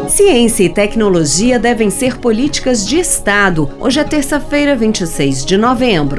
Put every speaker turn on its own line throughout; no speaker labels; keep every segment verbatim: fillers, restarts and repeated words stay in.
Ciência e tecnologia devem ser políticas de Estado. Hoje é terça-feira, vinte e seis de novembro.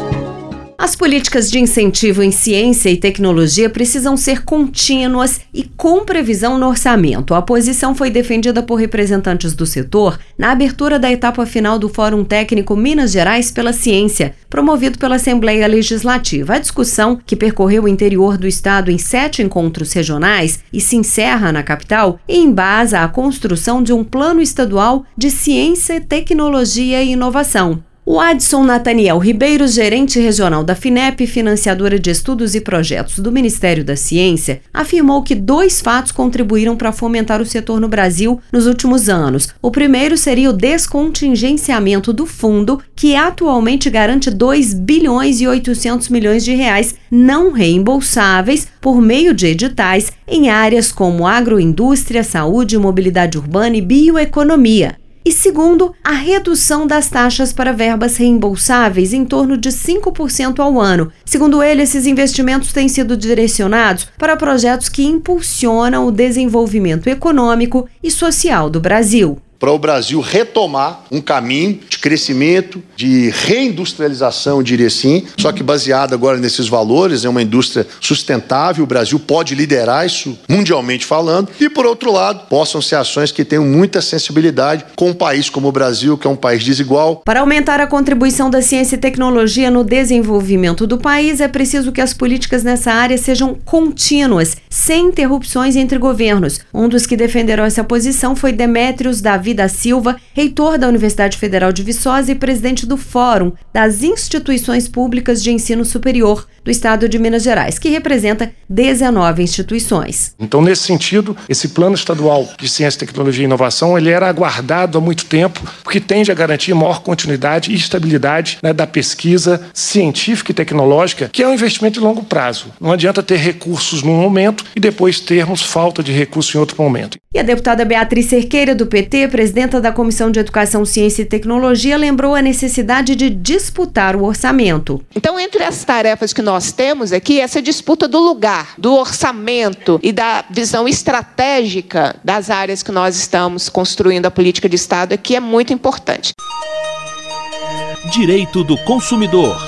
As políticas de incentivo em ciência e tecnologia precisam ser contínuas e com previsão no orçamento. A posição foi defendida por representantes do setor na abertura da etapa final do Fórum Técnico Minas Gerais pela Ciência, promovido pela Assembleia Legislativa. A discussão, que percorreu o interior do estado em sete encontros regionais e se encerra na capital, embasa a construção de um plano estadual de ciência, tecnologia e inovação. O Adson Nathaniel Ribeiro, gerente regional da FINEP, financiadora de estudos e projetos do Ministério da Ciência, afirmou que dois fatos contribuíram para fomentar o setor no Brasil nos últimos anos. O primeiro seria o descontingenciamento do fundo, que atualmente garante dois bilhões e oitocentos milhões de reais não reembolsáveis por meio de editais em áreas como agroindústria, saúde, mobilidade urbana e bioeconomia. E segundo, a redução das taxas para verbas reembolsáveis em torno de cinco por cento ao ano. Segundo ele, esses investimentos têm sido direcionados para projetos que impulsionam o desenvolvimento econômico e social do Brasil.
Para o Brasil retomar um caminho de crescimento, de reindustrialização, eu diria assim, só que baseado agora nesses valores, é uma indústria sustentável, o Brasil pode liderar isso mundialmente falando, e por outro lado, possam ser ações que tenham muita sensibilidade com um país como o Brasil, que é um país desigual.
Para aumentar a contribuição da ciência e tecnologia no desenvolvimento do país, é preciso que as políticas nessa área sejam contínuas, sem interrupções entre governos. Um dos que defenderam essa posição foi Demétrios Davi da Silva, reitor da Universidade Federal de Viçosa e presidente do Fórum das Instituições Públicas de Ensino Superior do Estado de Minas Gerais, que representa dezenove instituições.
Então, nesse sentido, esse Plano Estadual de Ciência, Tecnologia e Inovação, ele era aguardado há muito tempo, porque tende a garantir maior continuidade e estabilidade, né, da pesquisa científica e tecnológica, que é um investimento de longo prazo. Não adianta ter recursos num momento e depois termos falta de recursos em outro momento.
E a deputada Beatriz Cerqueira, do P T, presidenta da Comissão de Educação, Ciência e Tecnologia, lembrou a necessidade de disputar o orçamento.
Então, entre as tarefas que nós temos aqui, essa disputa do lugar, do orçamento e da visão estratégica das áreas que nós estamos construindo a política de Estado aqui é muito importante.
Direito do consumidor.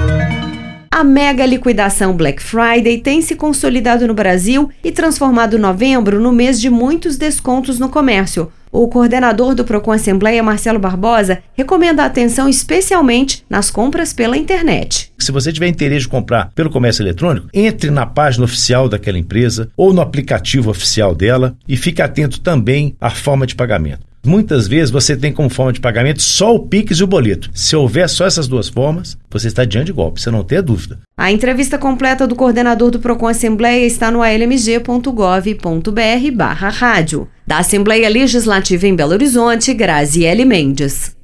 A mega liquidação Black Friday tem se consolidado no Brasil e transformado novembro no mês de muitos descontos no comércio. O coordenador do Procon Assembleia, Marcelo Barbosa, recomenda atenção especialmente nas compras pela internet.
Se você tiver interesse de comprar pelo comércio eletrônico, entre na página oficial daquela empresa ou no aplicativo oficial dela e fique atento também à forma de pagamento. Muitas vezes você tem como forma de pagamento só o Pix e o boleto. Se houver só essas duas formas, você está diante de golpe, você não tem dúvida.
A entrevista completa do coordenador do Procon Assembleia está no a l m g ponto gov ponto b r barra rádio. Da Assembleia Legislativa em Belo Horizonte, Graziele Mendes.